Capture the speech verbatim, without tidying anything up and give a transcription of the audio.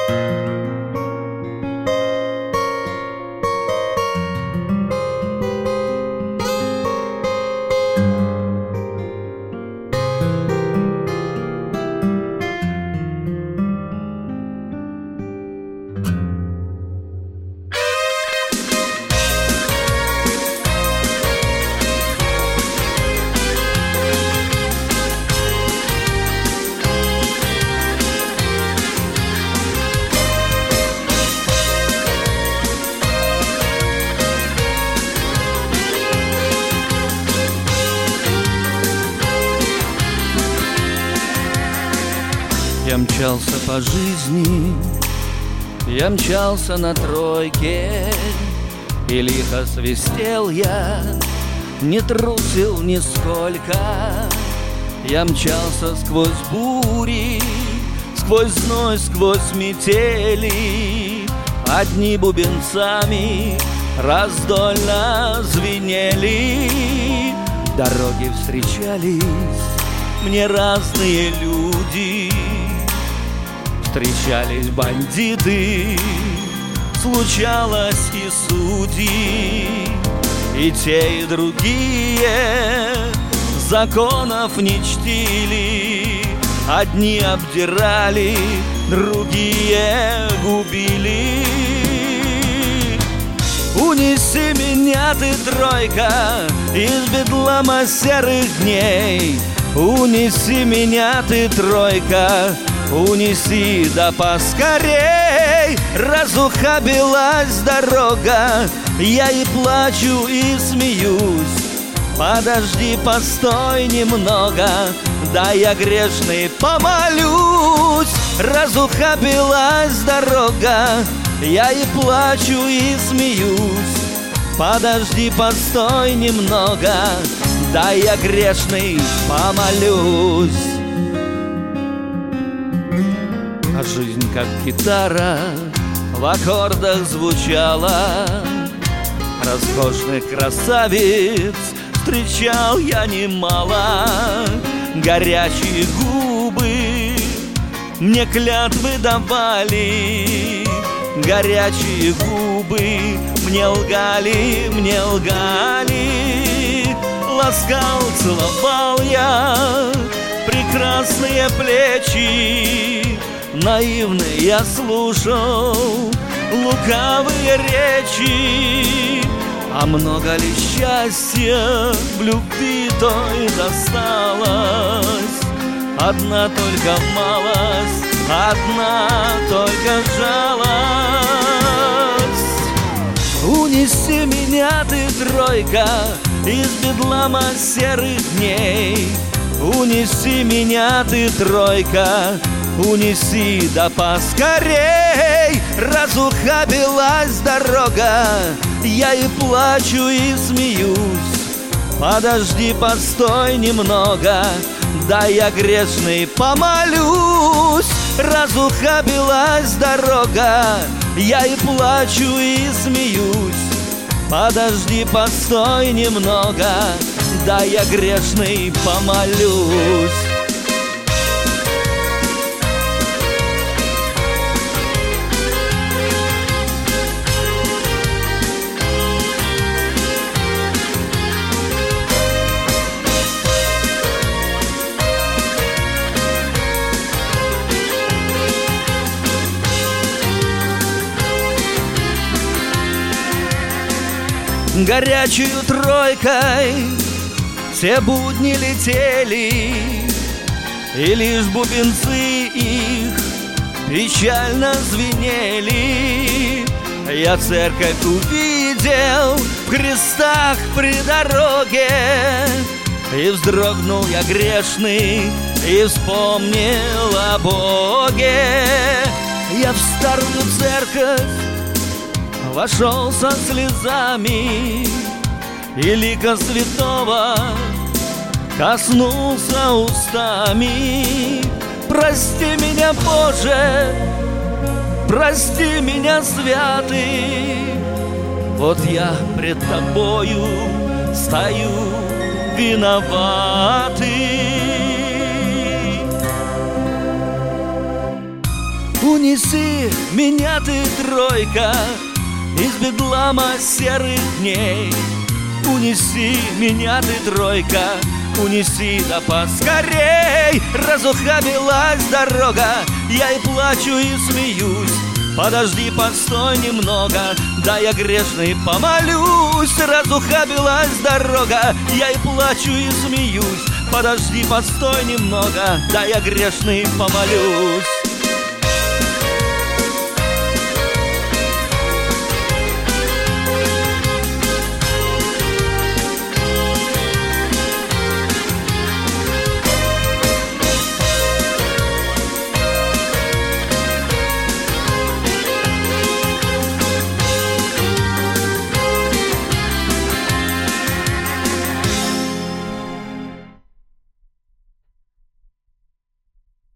Я мчался по жизни, я мчался на тройке, и лихо свистел я, не трусил нисколько. Я мчался сквозь бури, сквозь зной, сквозь метели. Одни бубенцами раздольно звенели. Дороги встречались мне разные люди. Встречались бандиты, случалось и судьи, и те, и другие законов не чтили. Одни обдирали, другие губили. Унеси меня, ты, тройка, из бедлама серых дней. Унеси меня, ты, тройка, унеси да поскорей. Разухабилась дорога, я и плачу, и смеюсь. Подожди, постой немного, да я грешный помолюсь. Разухабилась дорога, я и плачу, и смеюсь. Подожди, постой немного, да я грешный помолюсь. А жизнь, как гитара, в аккордах звучала. Роскошных красавиц встречал я немало. Горячие губы мне клятвы давали. Горячие губы мне лгали, мне лгали. Ласкал, целовал я прекрасные плечи. Наивный я слушал лукавые речи. А много ли счастья в любви той досталось? Одна только малость, одна только жалость. Унеси меня, ты, тройка, из бедлама серых дней. Унеси меня, ты, тройка, унеси да поскорей. Разухабилась дорога, я и плачу, и смеюсь. Подожди, постой немного, да я грешный помолюсь. Разухабилась дорога, я и плачу, и смеюсь. Подожди, постой немного, да я грешный помолюсь. Горячую тройкой все будни летели, и лишь бубенцы их печально звенели. Я церковь увидел в крестах при дороге, и вздрогнул я грешный, и вспомнил о Боге. Я в старую церковь вошел со слезами, и лика святого коснулся устами. Прости меня, Боже, прости меня, святый. Вот я пред Тобою стою виноватый. Унеси меня ты, тройка, из бедлама серых дней. Унеси меня ты, тройка, унеси да поскорей. Разухабилась дорога, я и плачу, и смеюсь. Подожди, постой немного, да я грешный помолюсь. Разухабилась дорога, я и плачу, и смеюсь. Подожди, постой немного, да я грешный помолюсь.